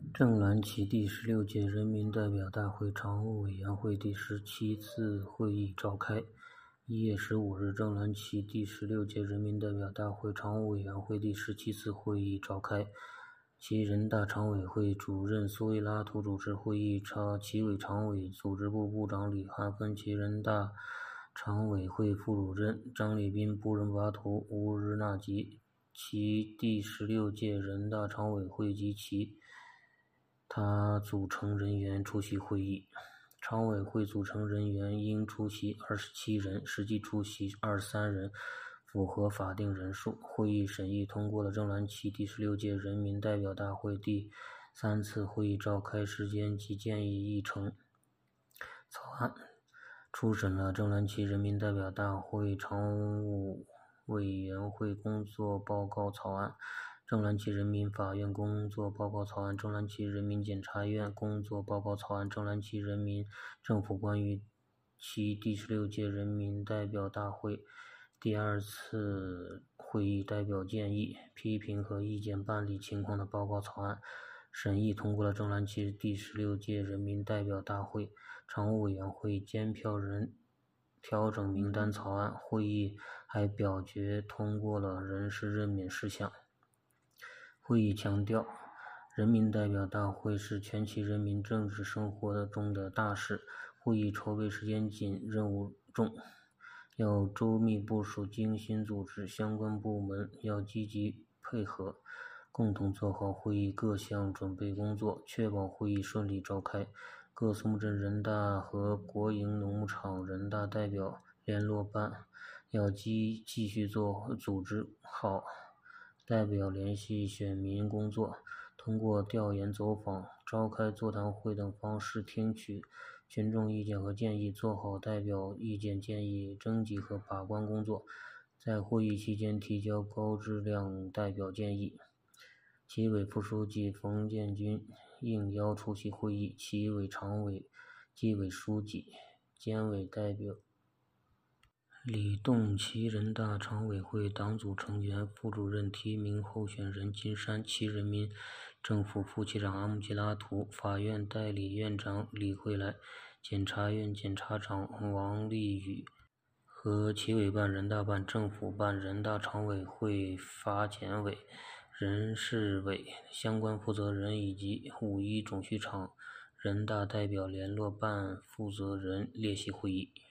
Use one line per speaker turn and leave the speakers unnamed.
正蓝旗第16届人民代表大会常务委员会第17次会议召开。1月15日，正蓝旗第16届人民代表大会常务委员会第17次会议召开。其人大常委会主任苏维拉图主持会议，其委常委、组织部部长李汉芬，其人大常委会副主任张立斌、布仁巴图、乌日纳吉，其第16届人大常委会及其他组成人员出席会议。常委会组成人员应出席27人，实际出席23人，符合法定人数。会议审议通过了正蓝旗第16届人民代表大会第3次会议召开时间及建议议程草案，初审了正蓝旗人民代表大会常务委员会工作报告草案、正蓝旗人民法院工作报告草案、正蓝旗人民检察院工作报告草案、正蓝旗人民政府关于其第16届人民代表大会第2次会议代表建议、批评和意见办理情况的报告草案，审议通过了正蓝旗第16届人民代表大会常务委员会监票人调整名单草案。会议还表决通过了人事任免事项。会议强调，人民代表大会是全体人民政治生活中的大事，会议筹备时间紧，任务重，要周密部署、精心组织，相关部门要积极配合，共同做好会议各项准备工作，确保会议顺利召开。各松镇人大和国营农牧场人大代表联络办要继续组织好代表联系选民工作，通过调研走访、召开座谈会等方式听取群众意见和建议，做好代表意见建议征集和把关工作，在会议期间提交高质量代表建议。其委副书记冯建军应邀出席会议，其委常委、纪委书记、监委代表李栋，其人大常委会党组成员、副主任提名候选人金山，其人民政府副机长阿木吉拉图，法院代理院长李慧来，检察院检察长王立宇和其委办、人大办、政府办、人大常委会法检委、人事委相关负责人以及五一总续场人大代表联络办负责人列席会议。